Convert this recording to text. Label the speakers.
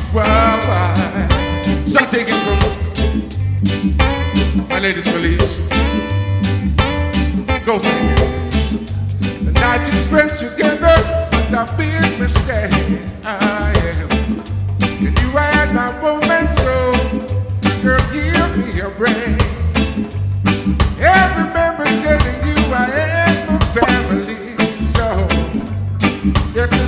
Speaker 1: Why? So I take it from my ladies police. Go figure. The night you spent together, the